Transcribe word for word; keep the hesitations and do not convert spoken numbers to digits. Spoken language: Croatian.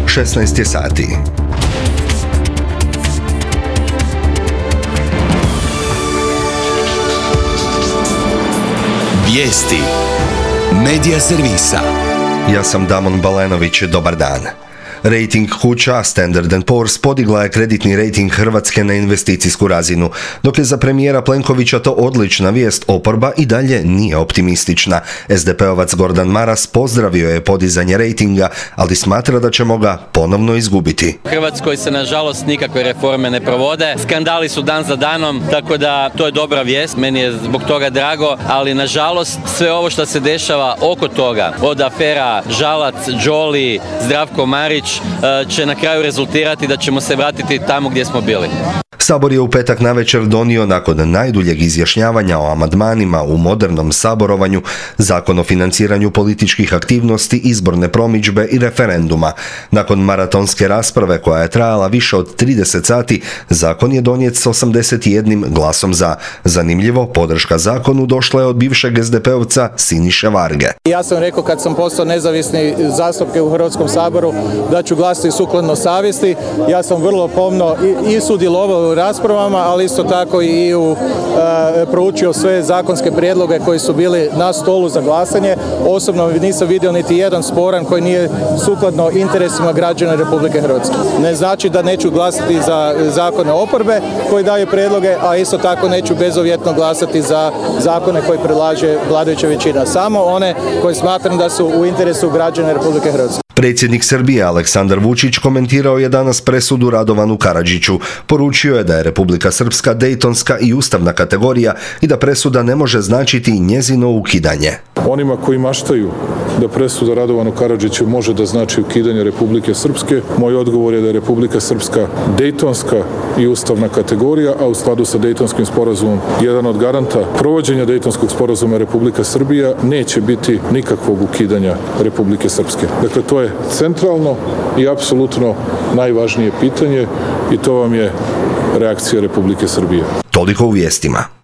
šesnaest je sati. Vijesti Medija servisa. Ja sam Damon Balenović, dobar dan. Rating kuća Standard and Poor's podigla je kreditni rating Hrvatske na investicijsku razinu, dok je za premijera Plenkovića to odlična vijest, oporba i dalje nije optimistična. es de peovac Gordan Maras pozdravio je podizanje rejtinga, ali smatra da ćemo ga ponovno izgubiti. U Hrvatskoj se nažalost nikakve reforme ne provode, skandali su dan za danom, tako da to je dobra vijest, meni je zbog toga drago, ali nažalost sve ovo što se dešava oko toga, od afera Žalac, Jolly, Zdravko Marić, će na kraju rezultirati da ćemo se vratiti tamo gdje smo bili. Sabor je u petak navečer donio, nakon najduljeg izjašnjavanja o amandmanima u modernom saborovanju, Zakon o financiranju političkih aktivnosti, izborne promidžbe i referenduma. Nakon maratonske rasprave koja je trajala više od trideset sati, zakon je donijet s osamdeset jednim glasom za. Zanimljivo, podrška zakonu došla je od bivšeg es de peovca Siniše Varge. Ja sam rekao kad sam postao nezavisni zastupnik u Hrvatskom saboru da ću glasati sukladno savjesti. Ja sam vrlo pomno i, i sudjelovao u raspravama, ali isto tako i u, e, proučio sve zakonske prijedloge koji su bili na stolu za glasanje. Osobno nisam vidio niti jedan sporan koji nije sukladno interesima građana Republike Hrvatske. Ne znači da neću glasati za zakone oporbe koji daju prijedloge, a isto tako neću bezuvjetno glasati za zakone koji predlaže vladajuća većina. Samo one koje smatram da su u interesu građana Republike Hrvatske. Predsjednik Srbije Aleksandar Vučić komentirao je danas presudu Radovanu Karadžiću. Poručio je da je Republika Srpska dejtonska i ustavna kategorija i da presuda ne može značiti njezino ukidanje. Onima koji maštaju da presuda Radovanu Karadžiću može da znači ukidanje Republike Srpske, moj odgovor je da je Republika Srpska dejtonska i ustavna kategorija, a u skladu sa Dejtonskim sporazumom jedan od garanta provođenja Dejtonskog sporazuma Republika Srbija neće biti nikakvog ukidanja Republike Srpske. Dakle, to je centralno i apsolutno najvažnije pitanje i to vam je reakcija Republike Srbije. Toliko u vijestima.